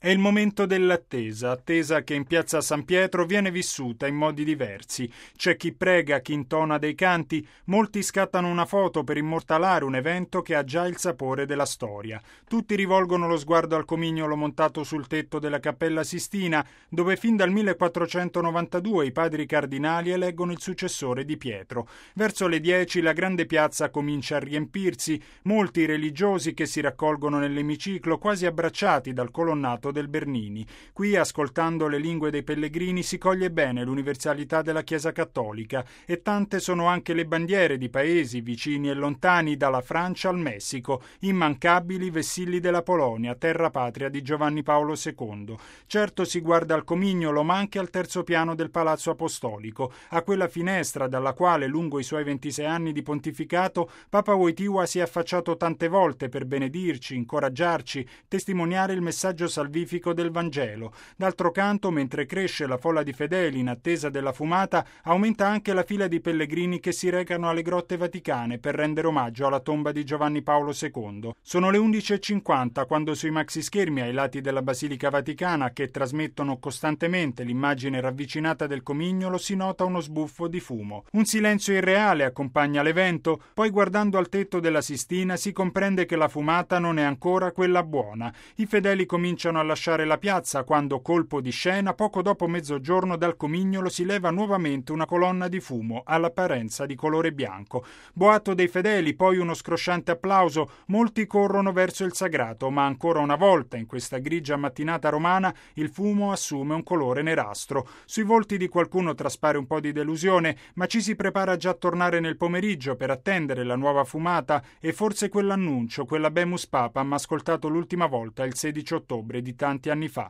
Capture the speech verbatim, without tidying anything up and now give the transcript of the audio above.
È il momento dell'attesa, attesa che in piazza San Pietro viene vissuta in modi diversi. C'è chi prega, chi intona dei canti, molti scattano una foto per immortalare un evento che ha già il sapore della storia. Tutti rivolgono lo sguardo al comignolo montato sul tetto della Cappella Sistina, dove fin dal millequattrocentonovantadue i padri cardinali eleggono il successore di Pietro. Verso le dieci la grande piazza comincia a riempirsi, molti religiosi che si raccolgono nell'emiciclo quasi abbracciati dal colonnato del Bernini. Qui, ascoltando le lingue dei pellegrini, si coglie bene l'universalità della Chiesa cattolica e tante sono anche le bandiere di paesi vicini e lontani, dalla Francia al Messico, immancabili vessilli della Polonia, terra patria di Giovanni Paolo secondo. Certo si guarda al comignolo, ma anche al terzo piano del Palazzo Apostolico, a quella finestra dalla quale, lungo i suoi ventisei anni di pontificato, Papa Wojtyła si è affacciato tante volte per benedirci, incoraggiarci, testimoniare il messaggio salvifico del Vangelo. D'altro canto, mentre cresce la folla di fedeli in attesa della fumata, aumenta anche la fila di pellegrini che si recano alle grotte vaticane per rendere omaggio alla tomba di Giovanni Paolo secondo. Sono le undici e cinquanta quando sui maxischermi ai lati della Basilica Vaticana, che trasmettono costantemente l'immagine ravvicinata del comignolo, si nota uno sbuffo di fumo. Un silenzio irreale accompagna l'evento, poi guardando al tetto della Sistina si comprende che la fumata non è ancora quella buona. I fedeli cominciano a lasciare la piazza quando, colpo di scena, poco dopo mezzogiorno dal comignolo si leva nuovamente una colonna di fumo all'apparenza di colore bianco. Boato dei fedeli, poi uno scrosciante applauso, molti corrono verso il sagrato, ma ancora una volta in questa grigia mattinata romana il fumo assume un colore nerastro. Sui volti di qualcuno traspare un po' di delusione, ma ci si prepara già a tornare nel pomeriggio per attendere la nuova fumata e forse quell'annuncio, quell'Habemus Papam ascoltato l'ultima volta il sedici ottobre di tanti anni fa.